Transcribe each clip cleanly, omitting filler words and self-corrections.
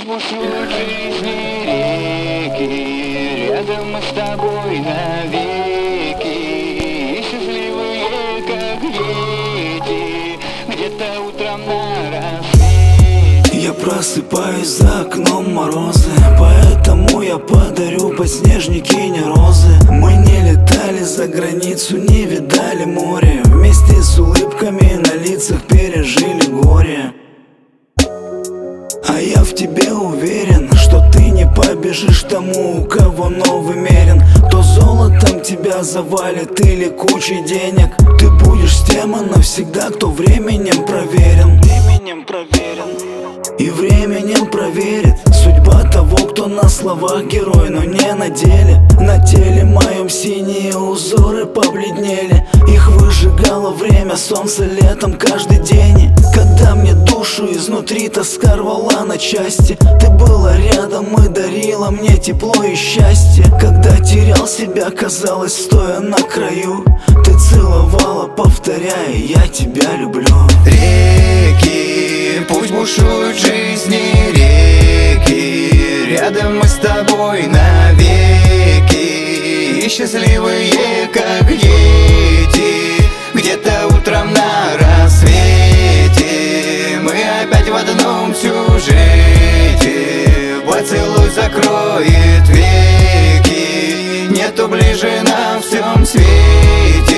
бушуют жизни реки, рядом мы с тобой навеки, и счастливые, как дети, где-то утром на рассвете. Я просыпаюсь, за окном морозы, поэтому я подарю подснежники, не розы. Мы не летали за границу, не видали море, вместе с улыбками на лицах пережили горе. А я в тебе уверен, что ты не побежишь тому, у кого новый мерен. Кто золотом тебя завалит или кучей денег. Ты будешь с тем навсегда, кто временем проверен. И временем проверит судьба того, кто на словах герой, но не на деле. На теле моем синие узоры побледнели, их выжигало время, солнце летом каждый день. Когда мне душу изнутри тоска рвала на части, ты была рядом и дарила мне тепло и счастье. Когда терял себя, казалось, стоя на краю, ты целовала, повторяя: я тебя люблю. Реки, пусть бушуют жизни реки, рядом мы с тобой навеки, и счастливые, как дети, где-то утром на рассвете. Мы опять в одном сюжете, поцелуй закроет веки, нету ближе на всем свете.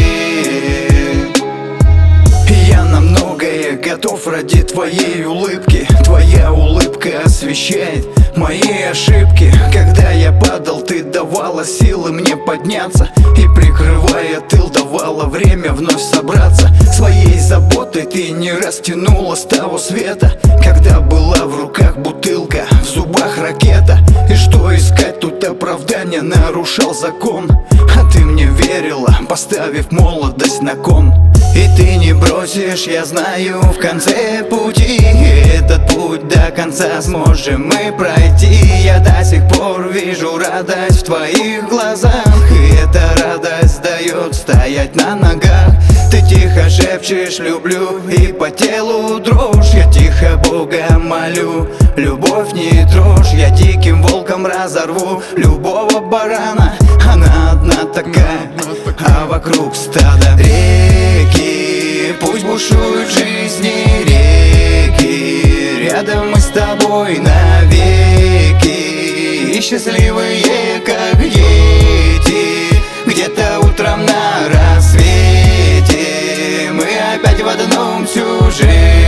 Я на многое готов ради твоей улыбки. Твоя улыбка освещает мои ошибки. Когда я падал, ты давала силы мне подняться, и, прикрывая тыл, давала время вновь собраться. Своей заботой ты не растянула с того света, когда была в руках бутылка, в зубах ракета. И что искать тут оправдания, нарушал закон, а ты мне верила, поставив молодость на кон. И ты не бросишь, я знаю, в конце пути. Этот путь до конца сможем мы пройти. Я до сих пор вижу радость в твоих глазах, и эта радость дает стоять на ногах. Ты тихо шепчешь: люблю, и по телу дрожь. Я тихо Бога молю: любовь не трожь. Я диким волком разорву любого барана. Она одна такая, а вокруг стада. Реки, пусть бушуют жизни реки, рядом мы с тобой навеки, и счастливые, как дети, где-то утром на рассвете. Мы опять в одном сюжете,